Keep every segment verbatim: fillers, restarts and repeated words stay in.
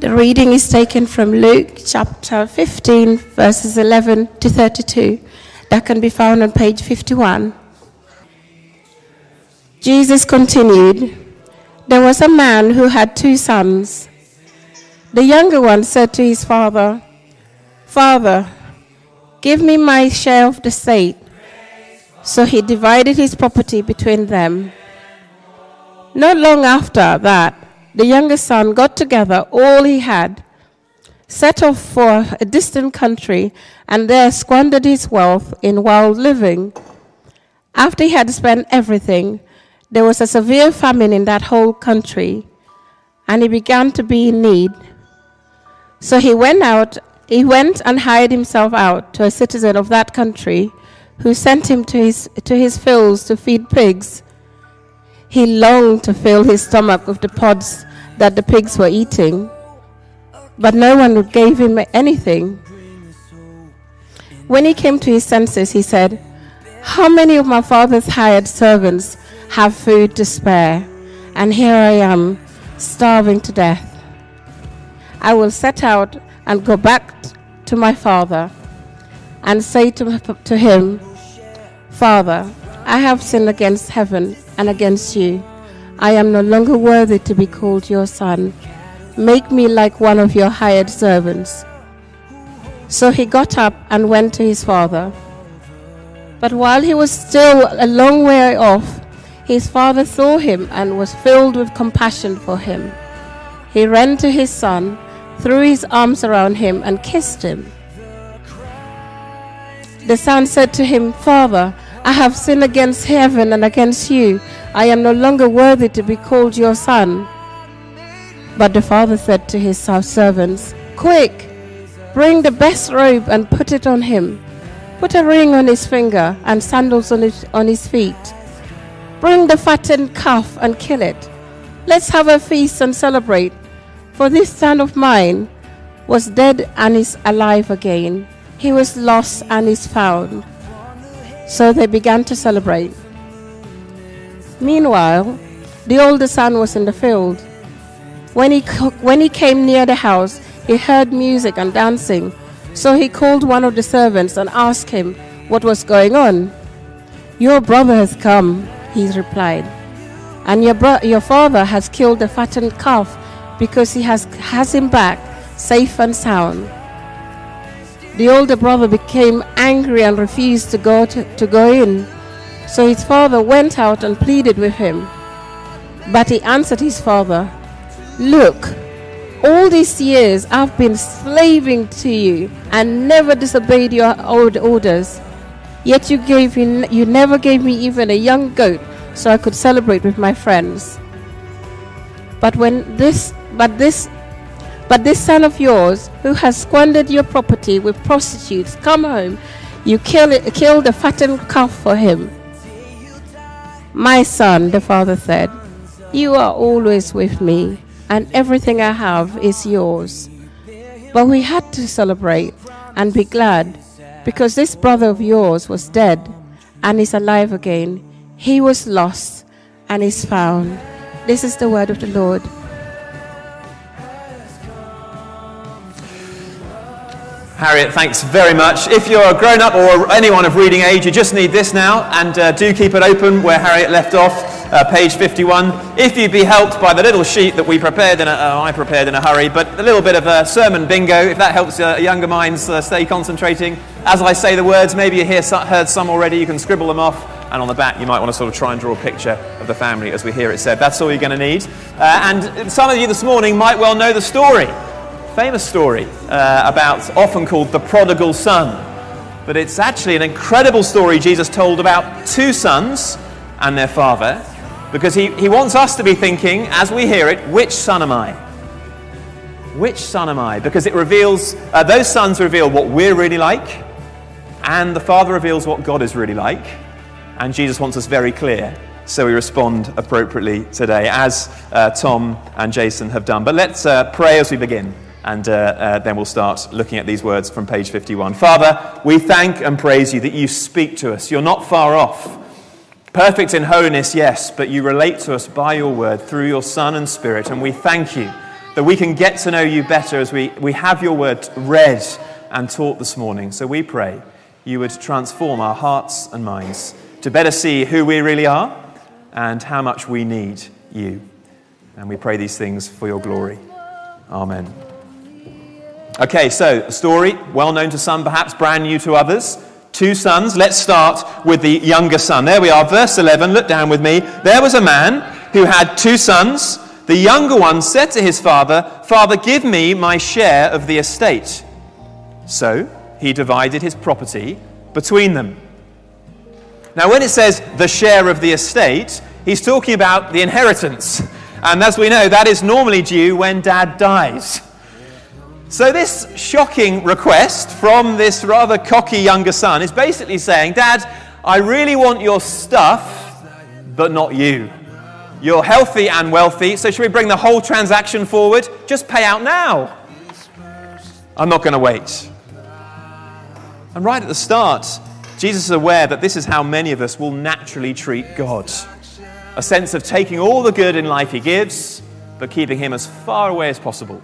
The reading is taken from Luke chapter fifteen, verses eleven to thirty-two. That can be found on page fifty-one. Jesus continued, "There was a man who had two sons. The younger one said to his father, 'Father, give me my share of the estate.' So he divided his property between them. Not long after that, the younger son got together all he had, set off for a distant country, and there squandered his wealth in wild living. After he had spent everything, there was a severe famine in that whole country, and he began to be in need. So he went out, he went and hired himself out to a citizen of that country, who sent him to his to his fields to feed pigs. He longed to fill his stomach with the pods that the pigs were eating, but no one gave him anything. When he came to his senses, he said, 'How many of my father's hired servants have food to spare, and here I am, starving to death. I will set out and go back to my father and say to, to him, Father, I have sinned against heaven and against you. I am no longer worthy to be called your son. Make me like one of your hired servants.' So he got up and went to his father. But while he was still a long way off, his father saw him and was filled with compassion for him. He ran to his son, threw his arms around him, and kissed him. The son said to him, 'Father, I have sinned against heaven and against you. I am no longer worthy to be called your son.' But the father said to his servants, 'Quick, bring the best robe and put it on him. Put a ring on his finger and sandals on his, on his feet. Bring the fattened calf and kill it. Let's have a feast and celebrate. For this son of mine was dead and is alive again. He was lost and is found.' So they began to celebrate. Meanwhile, the older son was in the field. When he, when he came near the house, he heard music and dancing. So he called one of the servants and asked him what was going on. 'Your brother has come,' he replied, 'and your, bro- your father has killed the fattened calf because he has, has him back safe and sound.' The older brother became angry and refused to go to, to go in. So his father went out and pleaded with him. But he answered his father, 'Look, all these years I've been slaving to you and never disobeyed your old orders. Yet you gave me, you never gave me even a young goat so I could celebrate with my friends. But when this, but this, but this son of yours, who has squandered your property with prostitutes, come home, you kill it, kill the fattened calf for him.' 'My son,' the father said, 'you are always with me, and everything I have is yours. But we had to celebrate and be glad, because this brother of yours was dead and is alive again. He was lost and is found.' This is the word of the Lord." Harriet, thanks very much. If you're a grown-up or anyone of reading age, you just need this now, and uh, do keep it open where Harriet left off, uh, page fifty-one. If you'd be helped by the little sheet that we prepared, in a, uh, I prepared in a hurry, but a little bit of a sermon bingo, if that helps uh, younger minds uh, stay concentrating. As I say the words, maybe you hear, heard some already, you can scribble them off, and on the back you might want to sort of try and draw a picture of the family as we hear it said. That's all you're going to need. Uh, and some of you this morning might well know the story. Famous story uh, about, often called the prodigal son. But it's actually an incredible story Jesus told about two sons and their father, because he, he wants us to be thinking, as we hear it, which son am I? Which son am I? Because it reveals, uh, those sons reveal what we're really like, and the father reveals what God is really like, and Jesus wants us very clear, so we respond appropriately today, as uh, Tom and Jason have done. But let's uh, pray as we begin. And uh, uh, then we'll start looking at these words from page fifty-one. Father, we thank and praise you that you speak to us. You're not far off. Perfect in holiness, yes, but you relate to us by your word through your Son and Spirit. And we thank you that we can get to know you better as we, we have your word read and taught this morning. So we pray you would transform our hearts and minds to better see who we really are and how much we need you. And we pray these things for your glory. Amen. Okay, so a story, well known to some, perhaps brand new to others. Two sons. Let's start with the younger son. There we are, verse eleven. Look down with me. There was a man who had two sons. The younger one said to his father, "Father, give me my share of the estate." So he divided his property between them. Now, when it says the share of the estate, he's talking about the inheritance. And as we know, that is normally due when dad dies. So this shocking request from this rather cocky younger son is basically saying, "Dad, I really want your stuff, but not you. You're healthy and wealthy, so should we bring the whole transaction forward? Just pay out now. I'm not going to wait." And right at the start, Jesus is aware that this is how many of us will naturally treat God. A sense of taking all the good in life he gives, but keeping him as far away as possible.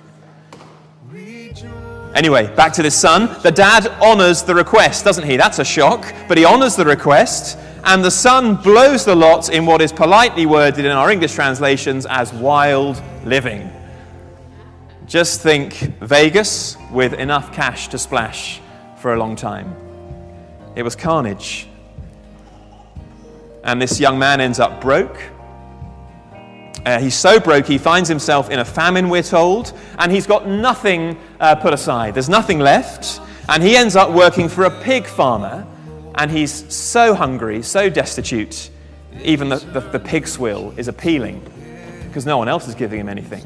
Anyway, back to this son. The dad honours the request, doesn't he? That's a shock, but he honours the request, and the son blows the lot in what is politely worded in our English translations as wild living. Just think Vegas with enough cash to splash for a long time. It was carnage. And this young man ends up broke. Uh, he's so broke he finds himself in a famine, we're told, and he's got nothing uh, put aside. There's nothing left, and he ends up working for a pig farmer, and he's so hungry, so destitute, even the, the, the pig swill is appealing because no one else is giving him anything.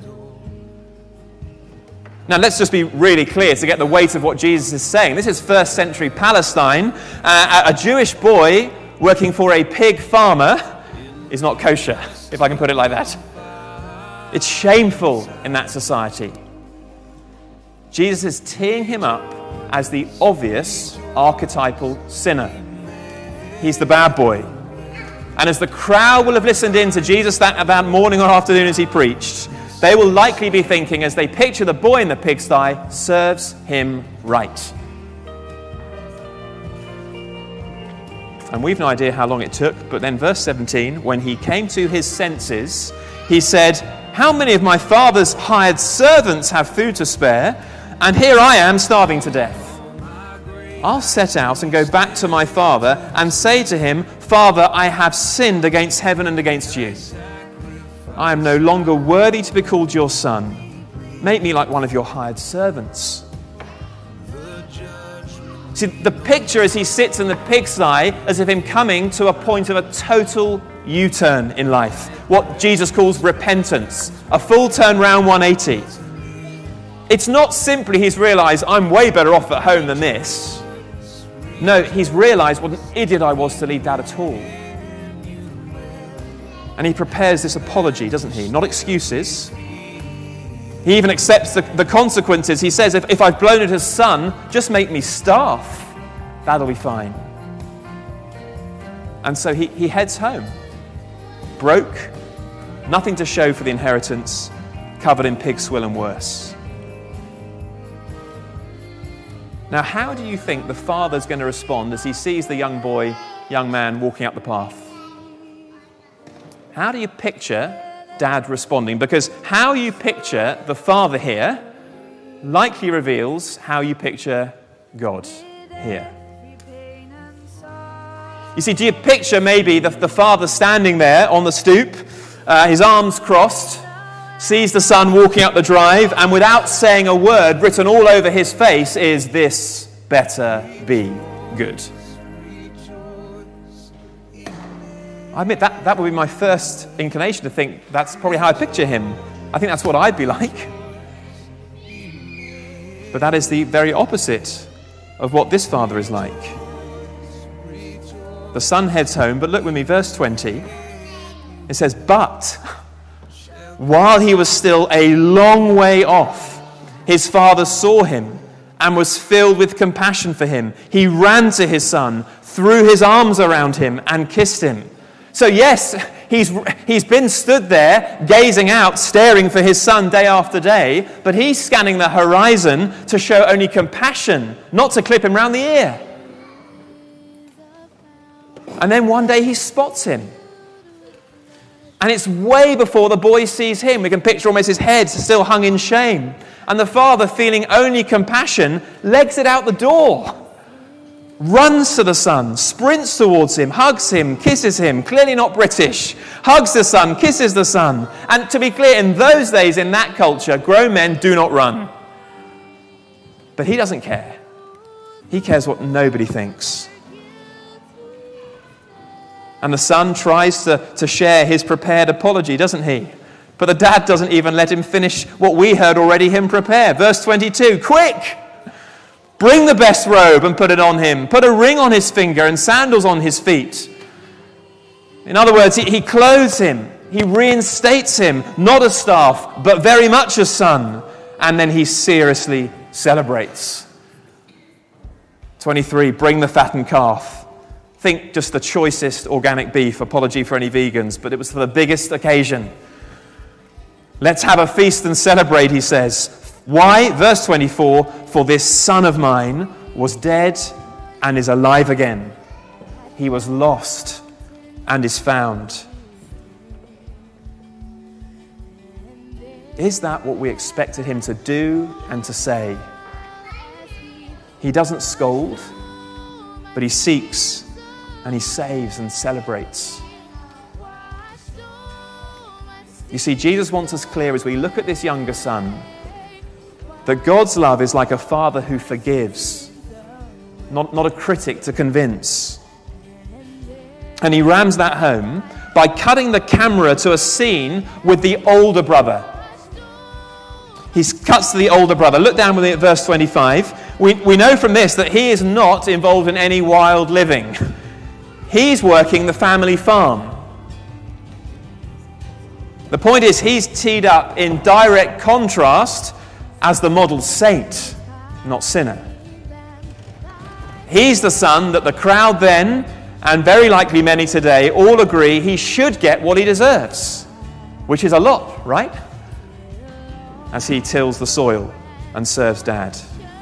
Now, let's just be really clear to get the weight of what Jesus is saying. This is first century Palestine. Uh, a Jewish boy working for a pig farmer is not kosher, if I can put it like that. It's shameful in that society. Jesus is teeing him up as the obvious archetypal sinner. He's the bad boy. And as the crowd will have listened in to Jesus that, that morning or afternoon as he preached, they will likely be thinking, as they picture the boy in the pigsty, serves him right. And we've no idea how long it took, but then verse seventeen, when he came to his senses, he said, "How many of my father's hired servants have food to spare, and here I am starving to death? I'll set out and go back to my father and say to him, 'Father, I have sinned against heaven and against you. I am no longer worthy to be called your son. Make me like one of your hired servants.'" See, the picture as he sits in the pigsty as if him coming to a point of a total U-turn in life. What Jesus calls repentance. A full turn round one eighty. It's not simply he's realised I'm way better off at home than this. No, he's realised what an idiot I was to leave that at all. And he prepares this apology, doesn't he? Not excuses. He even accepts the, the consequences. He says, if, if I've blown it as son, just make me starve. That'll be fine. And so he, he heads home. Broke, nothing to show for the inheritance, covered in pig swill and worse. Now, how do you think the father's going to respond as he sees the young boy, young man walking up the path? How do you picture dad responding? Because how you picture the father here likely reveals how you picture God here. You see, do you picture maybe the, the father standing there on the stoop, uh, his arms crossed, sees the son walking up the drive, and without saying a word, written all over his face is, "This better be good." I admit that, that would be my first inclination to think that's probably how I picture him. I think that's what I'd be like. But that is the very opposite of what this father is like. The son heads home, but look with me, verse twenty. It says, "But while he was still a long way off, his father saw him and was filled with compassion for him. He ran to his son, threw his arms around him, and kissed him." So yes, He's, he's been stood there, gazing out, staring for his son day after day, but he's scanning the horizon to show only compassion, not to clip him round the ear. And then one day he spots him. And it's way before the boy sees him. We can picture almost his head still hung in shame. And the father, feeling only compassion, legs it out the door. Runs to the son, sprints towards him, hugs him, kisses him, clearly not British. Hugs the son, kisses the son. And to be clear, in those days, in that culture, grown men do not run. But he doesn't care. He cares what nobody thinks. And the son tries to, to share his prepared apology, doesn't he? But the dad doesn't even let him finish what we heard already him prepare. Verse twenty-two, quick! Bring the best robe and put it on him. Put a ring on his finger and sandals on his feet. In other words, he, he clothes him. He reinstates him, not as staff, but very much as son. And then he seriously celebrates. twenty-three, bring the fattened calf. Think just the choicest organic beef. Apology for any vegans, but it was for the biggest occasion. Let's have a feast and celebrate, he says. Why? Verse twenty-four, for this son of mine was dead and is alive again. He was lost and is found. Is that what we expected him to do and to say? He doesn't scold, but he seeks and he saves and celebrates. You see, Jesus wants us clear as we look at this younger son that God's love is like a father who forgives, not, not a critic to convince. And he rams that home by cutting the camera to a scene with the older brother. He cuts to the older brother. Look down with me at verse twenty-five. We, we know from this that he is not involved in any wild living. He's working the family farm. The point is, he's teed up in direct contrast as the model saint, not sinner. He's the son that the crowd then, and very likely many today, all agree he should get what he deserves, which is a lot, right? As he tills the soil and serves dad.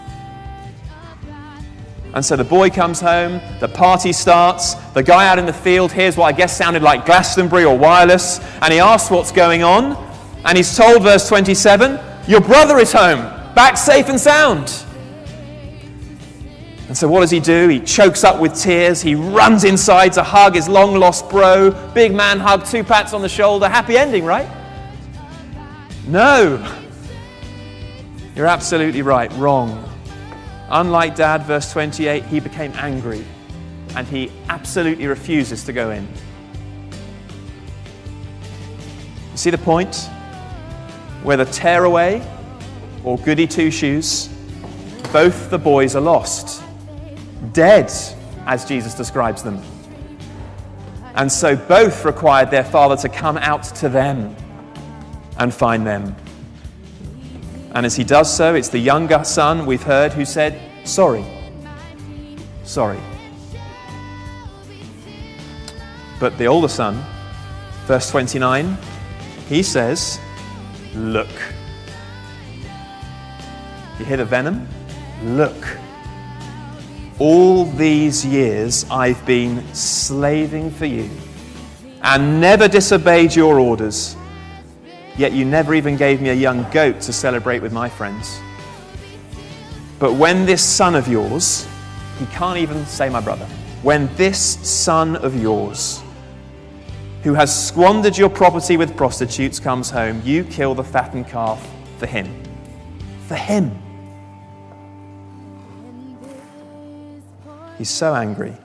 And so the boy comes home, the party starts, the guy out in the field hears what I guess sounded like Glastonbury or Wireless, and he asks what's going on, and he's told, verse twenty-seven, your brother is home, back safe and sound. And so what does he do? He chokes up with tears, he runs inside to hug his long-lost bro, big man hug, two pats on the shoulder, happy ending, right? No. You're absolutely right, wrong. Unlike dad, verse twenty-eight, he became angry and he absolutely refuses to go in. You see the point? Whether tearaway or goody two-shoes, both the boys are lost. Dead, as Jesus describes them. And so both required their father to come out to them and find them. And as he does so, it's the younger son, we've heard, who said, sorry. Sorry. But the older son, verse twenty-nine, he says, look. You hear the venom? Look. All these years I've been slaving for you and never disobeyed your orders. Yet you never even gave me a young goat to celebrate with my friends. But when this son of yours, he can't even say my brother, when this son of yours, who has squandered your property with prostitutes, comes home, you kill the fattened calf for him. For him. He's so angry.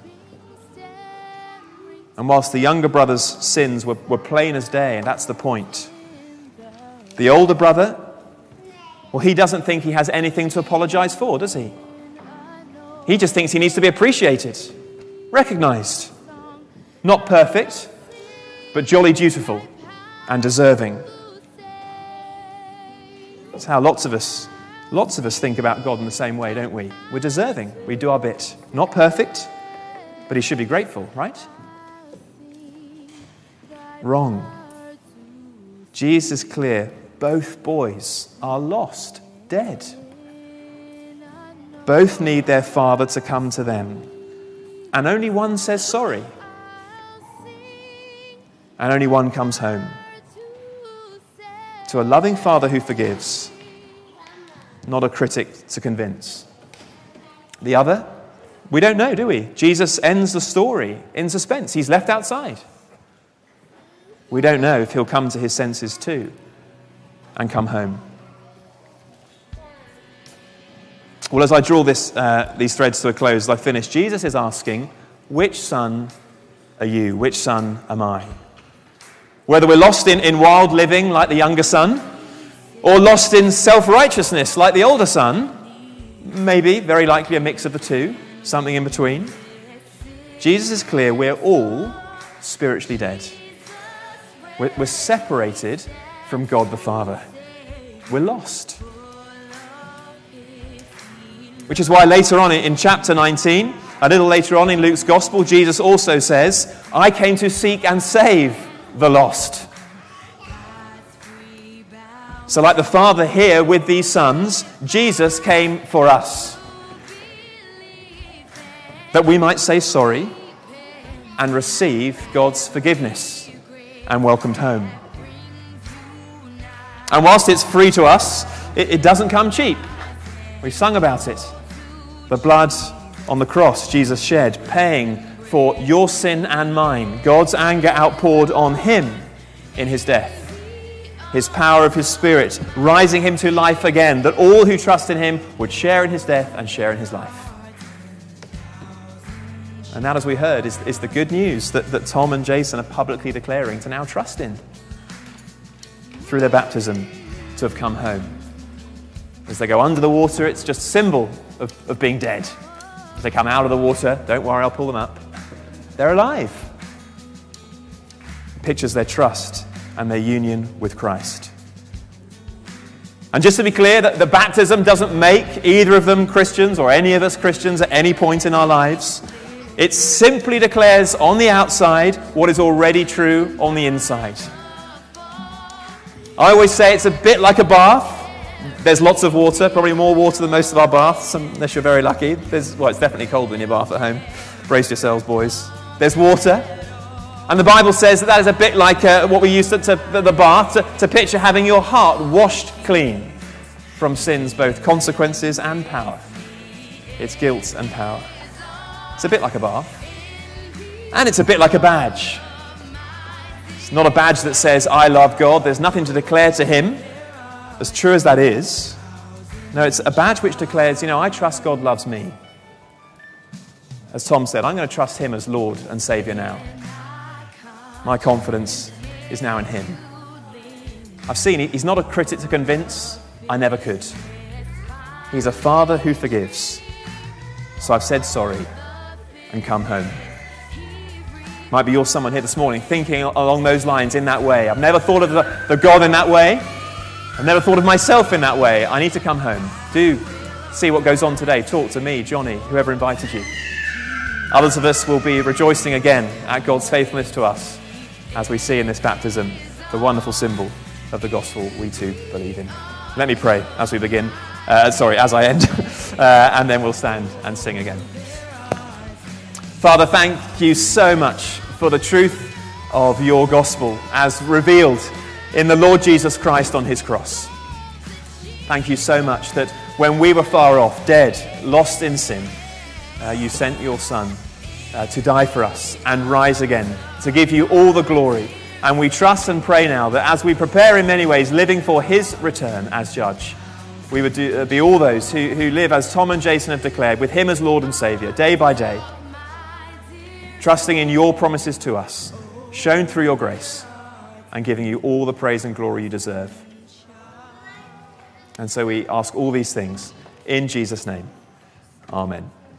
And whilst the younger brother's sins were, were plain as day, and that's the point, the older brother, well, he doesn't think he has anything to apologize for, does he? He just thinks he needs to be appreciated, recognized. Not perfect, but jolly dutiful and deserving. That's how lots of us, lots of us think about God in the same way, don't we? We're deserving. We do our bit. Not perfect, but he should be grateful, right? Wrong. Jesus is clear. Both boys are lost, dead. Both need their father to come to them. And only one says sorry. And only one comes home. To a loving father who forgives, not a critic to convince. The other, we don't know, do we? Jesus ends the story in suspense. He's left outside. We don't know if he'll come to his senses too and come home. Well, as I draw this, uh, these threads to a close, as I finish, Jesus is asking, which son are you? Which son am I? Whether we're lost in, in wild living like the younger son, or lost in self-righteousness like the older son, maybe, very likely a mix of the two, something in between. Jesus is clear, we're all spiritually dead. We're, we're separated from God the Father. We're lost. Which is why later on in chapter nineteen, a little later on in Luke's Gospel, Jesus also says, I came to seek and save the lost. So like the Father here with these sons, Jesus came for us. That we might say sorry and receive God's forgiveness and welcomed home. And whilst it's free to us, it, it doesn't come cheap. We've sung about it. The blood on the cross Jesus shed, paying for your sin and mine. God's anger outpoured on him in his death. His power of his Spirit, rising him to life again, that all who trust in him would share in his death and share in his life. And that, as we heard, is, is the good news that, that Tom and Jason are publicly declaring to now trust in. Through their baptism, to have come home. As they go under the water, it's just a symbol of, of being dead. As they come out of the water, don't worry, I'll pull them up. They're alive. It pictures their trust and their union with Christ. And just to be clear, that the baptism doesn't make either of them Christians or any of us Christians at any point in our lives. It simply declares on the outside what is already true on the inside. I always say it's a bit like a bath. There's lots of water, probably more water than most of our baths, unless you're very lucky. There's, well, it's definitely colder in your bath at home. Brace yourselves, boys. There's water. And the Bible says that that is a bit like uh, what we use to, to the bath, to, to picture having your heart washed clean from sin's both consequences and power. Its guilt and power. It's a bit like a bath. And it's a bit like a badge. It's not a badge that says, I love God. There's nothing to declare to him, as true as that is. No, it's a badge which declares, you know, I trust God loves me. As Tom said, I'm going to trust him as Lord and Saviour now. My confidence is now in him. I've seen it. He's not a critic to convince. I never could. He's a father who forgives. So I've said sorry and come home. Might be you're someone here this morning thinking along those lines in that way. I've never thought of the, the God in that way. I've never thought of myself in that way. I need to come home. Do see what goes on today. Talk to me, Johnny, whoever invited you. Others of us will be rejoicing again at God's faithfulness to us as we see in this baptism the wonderful symbol of the gospel we too believe in. Let me pray as we begin. Uh, sorry, as I end. uh, and then we'll stand and sing again. Father, thank you so much for the truth of your gospel as revealed in the Lord Jesus Christ on his cross. Thank you so much that when we were far off, dead, lost in sin, uh, you sent your Son uh, to die for us and rise again, to give you all the glory. And we trust and pray now that as we prepare in many ways, living for his return as judge, we would do, uh, be all those who, who live as Tom and Jason have declared, with him as Lord and Saviour, day by day, trusting in your promises to us, shown through your grace, and giving you all the praise and glory you deserve. And so we ask all these things in Jesus' name. Amen.